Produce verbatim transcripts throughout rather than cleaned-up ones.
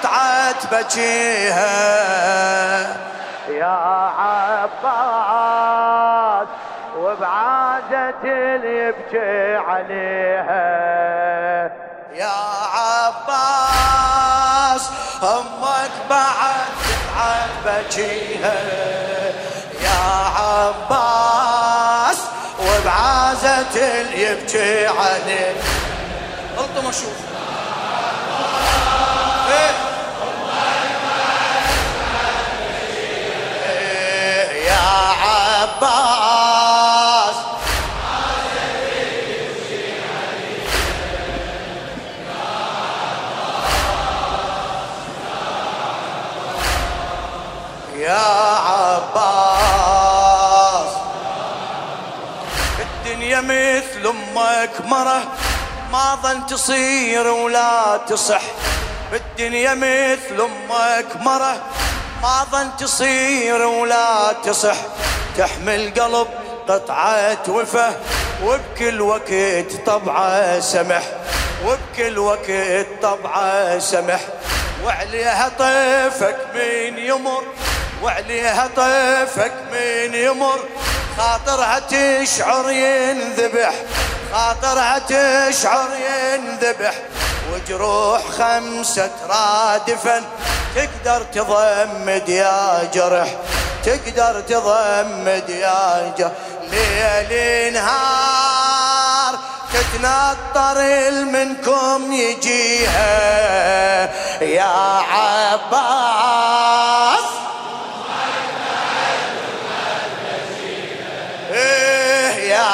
قطعت بجيها يا عباس وبعازة اللي يبكي عليها يا عباس امك بعد قطعت بجيها يا عباس وبعازة اللي يبكي عليه. الطم اشوف إيه؟ إيه يا عباس يا عباس الدنيا مثل امك مره ما ظن تصير ولا تصح بالدنيا مثل امك مره ما ظن تصير ولا تصح تحمل قلب قطعة وفه وبكل وقت طبعه سمح وبكل وقت طبعه سمح وعليها طيفك من يمر وعليها طيفك من يمر خاطرها تشعر ينذبح خاطرها تشعر ينذبح وجروح خمسة رادفا تقدر تضمد يا جرح تقدر تضمد يا جرح ليل نهار تتنطر منكم يجيها يا عباس إيه يا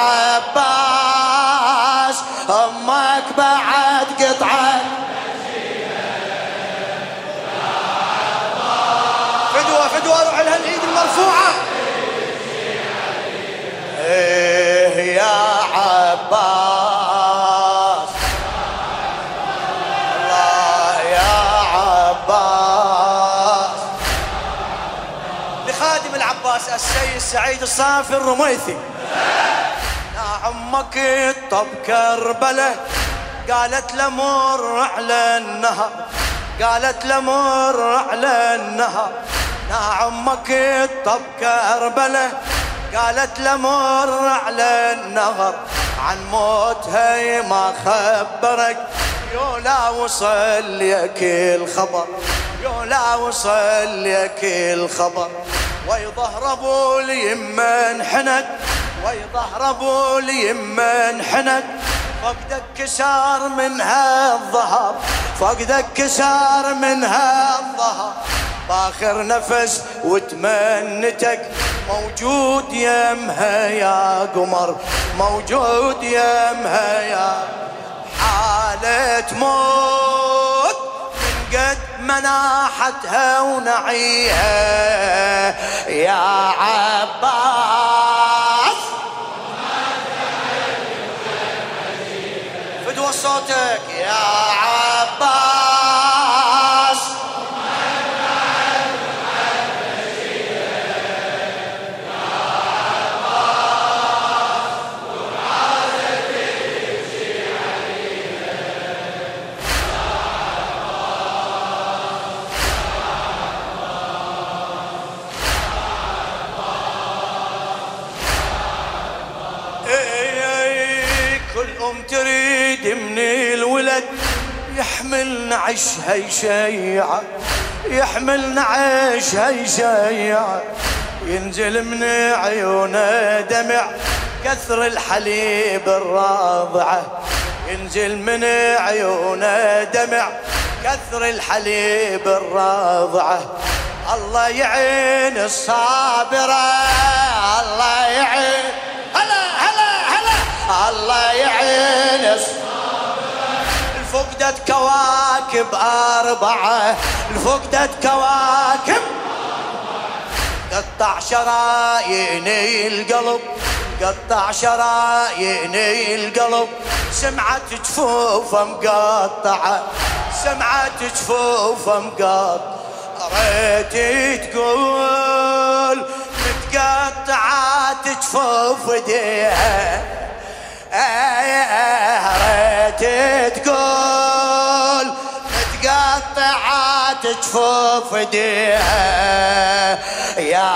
عباس امك بعد قطعة فدوة فدوة روح لها الايد المرفوعة إيه يا عباس الله يا عباس. لخادم العباس السيد سعيد الصافي الرميثي يا عمك الطب كربله قالت له مر على النهر قالت له مر على النهر يا عمك الطب كربله قالت له مر على النهر عن موتها ما خبرك يولا وصل لك الخبر يولا وصل لك الخبر ويظهر ابو اليمه انحنت ويظهر ابو اليمه انحنت فقدك كسار منها الظهر فقدك كسار منها الظهر باخر نفس وتمنتك موجود يمها يا قمر موجود يمها يا حالة موت من قد مناحتها ونعيها يا عباس فدوى صوتك يا عباس تريد من الولد يحمل نعش هيشيعة يحمل نعش هيشيعة ينزل من عيونه دمع كثر الحليب الراضعة ينزل من عيونه دمع كثر الحليب الراضعة الله يعين الصابرة الله يعين هلا هلا هلا الله يعين الفقدت كواكب أربعة الفقدت كواكب قطع شرايين القلب قطع شرايين القلب سمعت جفوفه مقطعة سمعت جفوفه مقطعة ريت تقول متقطعات جفوف ايديها ريت تقول متقطعات دمعات جفوف ايديها يا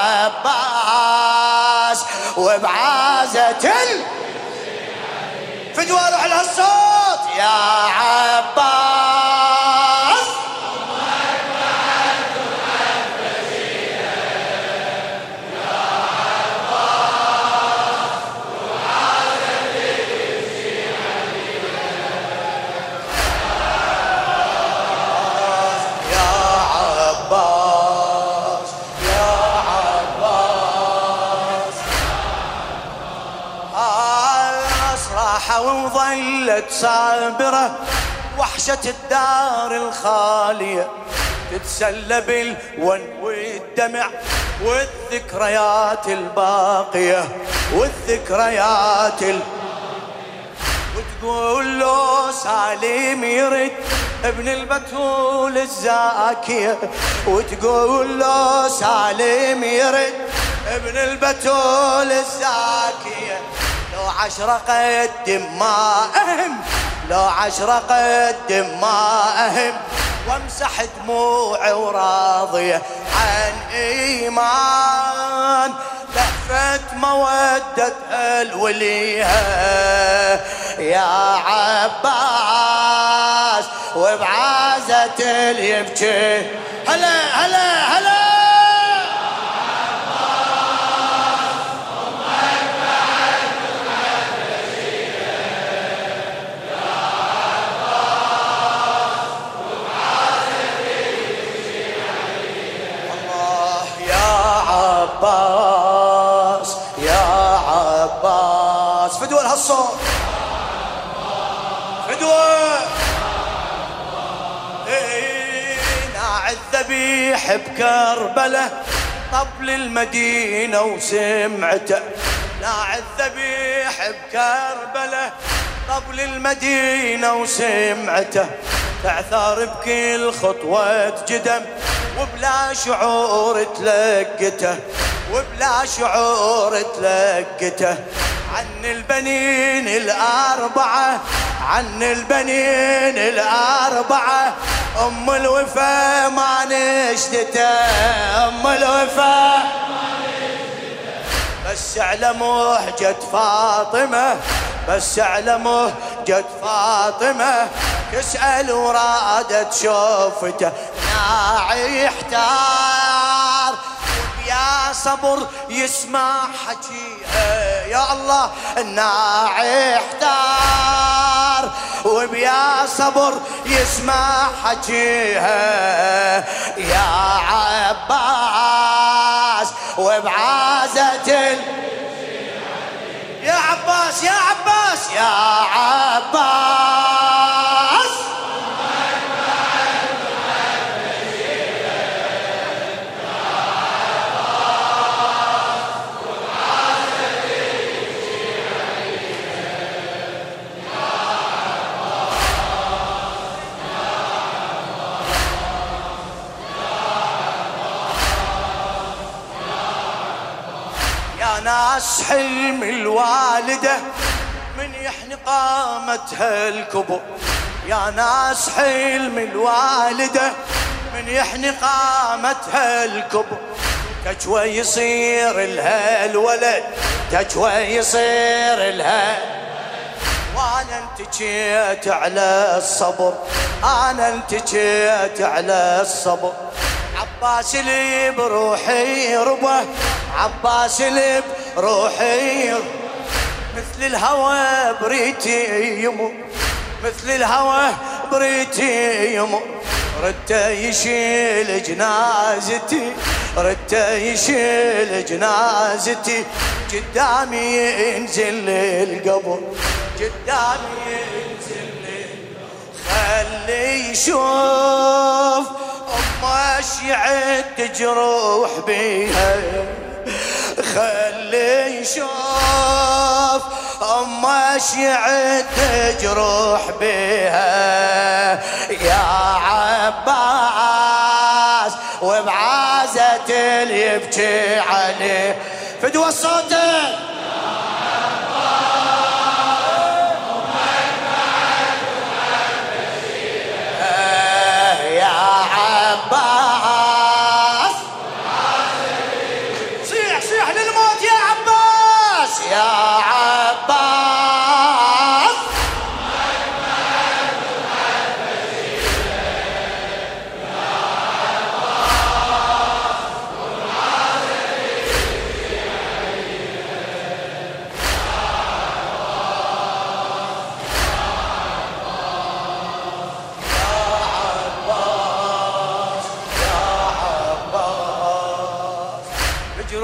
عباس وبعازة ال فدوى روح لهالصوت يا عباس وظلت صابرة وحشة الدار الخالية تتسلى بالون والدمع والذكريات الباقية والذكريات ال... وتقول له سالم يرد ابن البتول الزاكية وتقول له سالم يرد ابن البتول الزاكية لو عشرة قدم ما أهم لو عشرة قدم ما أهم وامسح دموعي وراضية عن إيمان لفت مودة الوليها يا عباس وبعازة اللي يبكي هلا هلا هلا عباس يا عباس فدوى لهالصوت فدوى إيه ناع الذبيح بكربلة طبل المدينة وسمعته ناع الذبيح بكربلة طبل المدينة وسمعته تعثر بكل خطوة جدم وبلا شعور تلقته وبلا شعور تلقته عن البنين الأربعة عن البنين الأربعة أم الوفا ما نشدته أم الوفا بس على مهجة فاطمة بس على مهجة فاطمة تسأل ورادت شوفته ناعي يحتار يا صبر يسمع حكيها يا الله الناعي يحتار وبيا صبر يسمع حكيها يا عباس وبعازة يا عباس يا عباس يا عباس ناس حلم الوالدة من يحني قامتها الكبر يا ناس حلم الوالدة من يحني قامتها الكبر تجوى يصير لها الولد تجوى يصير لها وانا انتجيت على الصبر انا انتجيت على الصبر عباس اللي بروحي ربه عباس اللي بروحي مثل الهوى بريتي يمر مثل الهوى بريتي يمر رده يشيل جنازتي رده يشيل جنازتي قدامي ينزل القبر قدامي ينزل خلي يشوف أمه شيعت جروح بيها خلي يشوف أمه شيعت جروح بيها يا عباس وبعازة اللي يبكي عليه فدوى صوته يا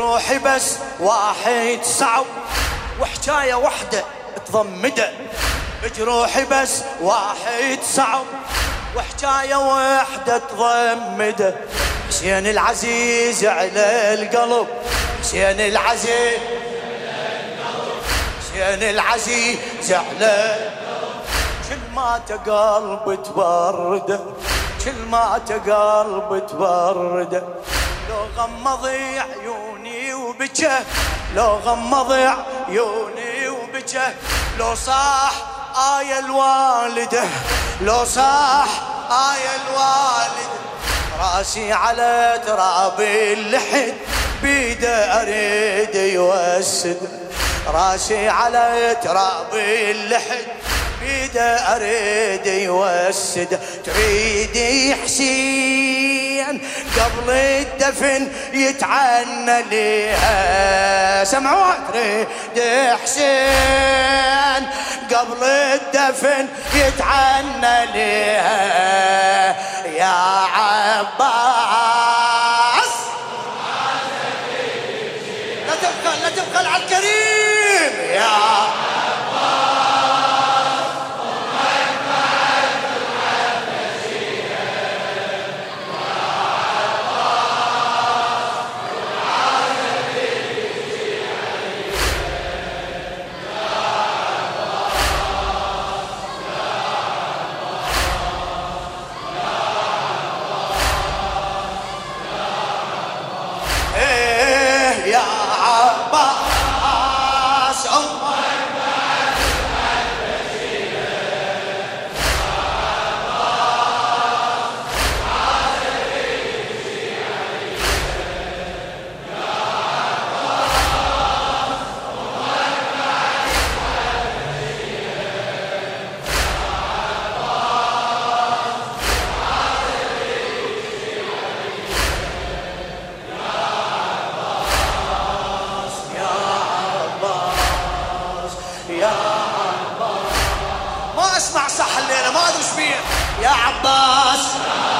بجروحي بس واحد صعب وحكاية وحدة تضمده، بجروحي بس واحد صعب وحكاية وحدة تضمده. حسين العزيز على القلب، حسين العزيز حسين العزيز على كل ما تقلب تبرده، كل ما تقلب تبرده. لو غمض عيوني وبكى، لو غمض عيوني وبكى، لو صاح آية الوالدة، لو صاح آية الوالدة. راسي على تراب اللحد بيده أريد يوسد، راسي على تراب اللحد بيده أريد يوسد. تريدي حسين قبل الدفن يتعنى ليها، سمعوها؟ تريدي حسين قبل الدفن يتعنى ليها يا عباس. لا تبخل لا تبخل على الكريم يا ما اسمع صح الليله، ما ادري ايش فيه. يا عباس